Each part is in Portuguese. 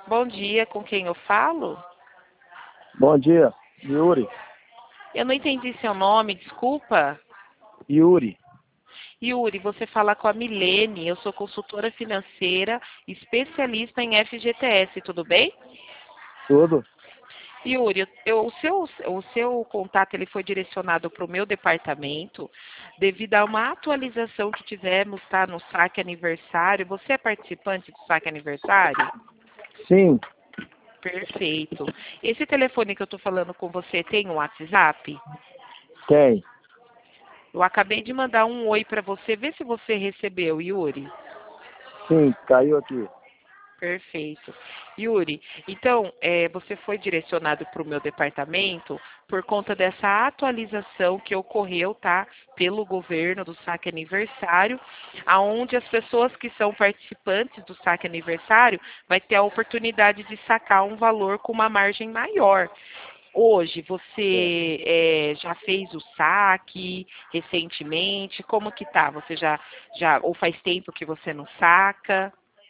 Bom dia, com quem eu falo? Bom dia, Yuri. Eu não entendi seu nome, desculpa. Yuri, Yuri, você fala com a Milene, eu sou consultora financeira, especialista em FGTS, tudo bem? tudo? Yuri, o seu contato ele foi direcionado para o meu departamento devido a uma atualização que tivemos, tá, no saque aniversário. Você é participante do saque aniversário? Sim, Perfeito. Esse telefone que eu estou falando com você tem um WhatsApp? tem. Eu acabei de mandar um oi para você, vê se você recebeu, Yuri. Sim, caiu aqui. Perfeito. Yuri, então, você foi direcionado para o meu departamento por conta dessa atualização que ocorreu, tá, pelo governo do saque aniversário, aonde as pessoas que são participantes do saque aniversário vai ter a oportunidade de sacar um valor com uma margem maior. Hoje, É. você já fez o saque recentemente? Como que tá? Você ou faz tempo que você não saca?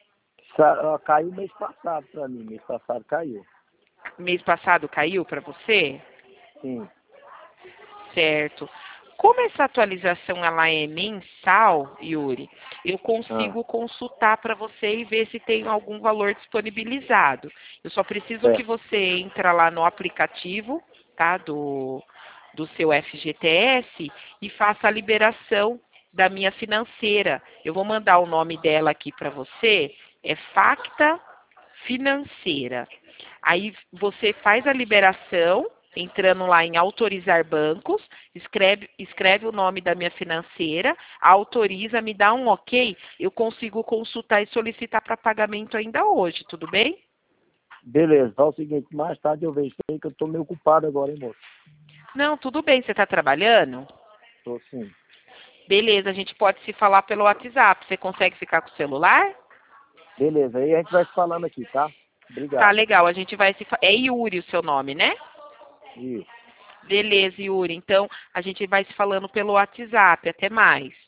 Caiu mês passado pra mim, mês passado caiu. Mês passado caiu para você? Sim. Certo. Como essa atualização ela é mensal, Yuri, eu Ah, consigo consultar para você e ver se tem algum valor disponibilizado. Eu só preciso que certo. você entre lá no aplicativo, tá, do seu FGTS e faça a liberação da minha financeira. Eu vou mandar o nome dela aqui para você, é Facta Financeira. Aí você faz a liberação, entrando lá em autorizar bancos, escreve o nome da minha financeira, autoriza, me dá um ok, eu consigo consultar e solicitar para pagamento ainda hoje, tudo bem? Beleza, fala o seguinte, mais tarde eu vejo isso aí que eu tô meio ocupado agora, hein, moço? Não, tudo bem, você está trabalhando? Tô sim. Beleza, a gente pode se falar pelo WhatsApp. Você consegue ficar com o celular? Beleza, aí a gente vai se falando aqui, tá? Tá Obrigado. legal, a gente vai se. É Yuri o seu nome, né? Isso. Beleza, Yuri. Então, a gente vai se falando pelo WhatsApp. Até mais.